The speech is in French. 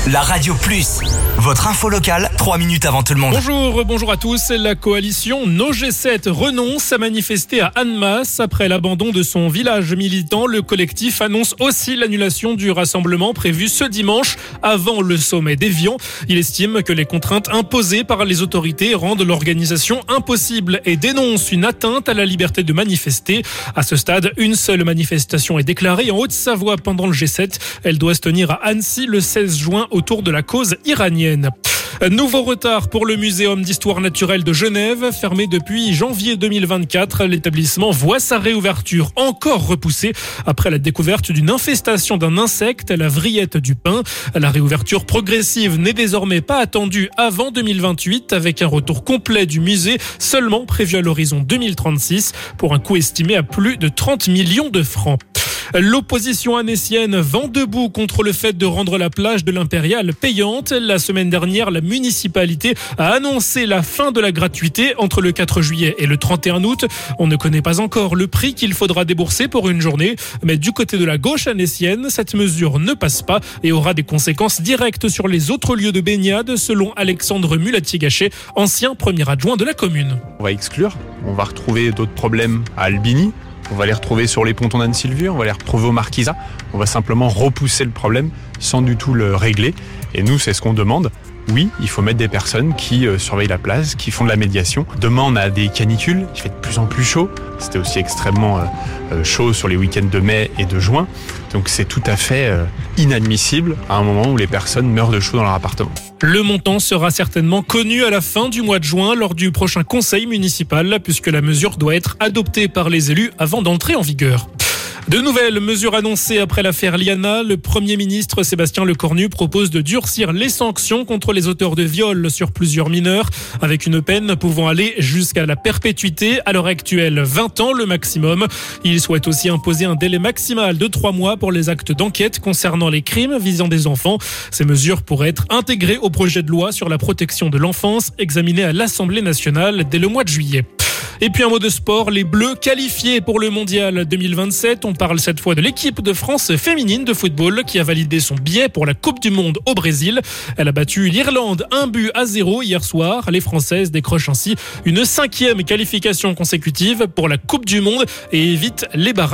La Radio Plus, votre info locale, 3 minutes avant tout le monde. Bonjour à tous. La coalition No G7 renonce à manifester à Annemasse. Après l'abandon de son village militant, le collectif annonce aussi l'annulation du rassemblement prévu ce dimanche avant le sommet d'Évian. Il estime que les contraintes imposées par les autorités rendent l'organisation impossible et dénonce une atteinte à la liberté de manifester. À ce stade, une seule manifestation est déclarée en Haute-Savoie pendant le G7. Elle doit se tenir à Annecy le 16 juin autour de la cause iranienne. Nouveau retard pour le Muséum d'histoire naturelle de Genève. Fermé depuis janvier 2024, l'établissement voit sa réouverture encore repoussée après la découverte d'une infestation d'un insecte, la vrillette du pin. La réouverture progressive n'est désormais pas attendue avant 2028 avec un retour complet du musée seulement prévu à l'horizon 2036 pour un coût estimé à plus de 30 millions de francs. L'opposition annécienne vent debout contre le fait de rendre la plage de l'Impériale payante. La semaine dernière, la municipalité a annoncé la fin de la gratuité entre le 4 juillet et le 31 août. On ne connaît pas encore le prix qu'il faudra débourser pour une journée. Mais du côté de la gauche annécienne, cette mesure ne passe pas et aura des conséquences directes sur les autres lieux de baignade, selon Alexandre Mulatier-Gachet, ancien premier adjoint de la commune. On va exclure, on va retrouver d'autres problèmes à Albigny. On va les retrouver sur les pontons d'Anne-Sylvure, on va les retrouver au Marquisat. On va simplement repousser le problème sans du tout le régler. Et nous, c'est ce qu'on demande. Oui, il faut mettre des personnes qui surveillent la place, qui font de la médiation. Demain, on a des canicules, il fait de plus en plus chaud. C'était aussi extrêmement chaud sur les week-ends de mai et de juin. Donc c'est tout à fait inadmissible à un moment où les personnes meurent de chaud dans leur appartement. Le montant sera certainement connu à la fin du mois de juin lors du prochain conseil municipal puisque la mesure doit être adoptée par les élus avant d'entrer en vigueur. De nouvelles mesures annoncées après l'affaire Liana. Le Premier ministre Sébastien Lecornu propose de durcir les sanctions contre les auteurs de viols sur plusieurs mineurs, avec une peine pouvant aller jusqu'à la perpétuité. À l'heure actuelle, 20 ans le maximum. Il souhaite aussi imposer un délai maximal de 3 mois pour les actes d'enquête concernant les crimes visant des enfants. Ces mesures pourraient être intégrées au projet de loi sur la protection de l'enfance, examiné à l'Assemblée nationale dès le mois de juillet. Et puis un mot de sport, les Bleus qualifiés pour le Mondial 2027. On parle cette fois de l'équipe de France féminine de football qui a validé son billet pour la Coupe du Monde au Brésil. Elle a battu l'Irlande 1-0 hier soir. Les Françaises décrochent ainsi une 5e qualification consécutive pour la Coupe du Monde et évitent les barrages.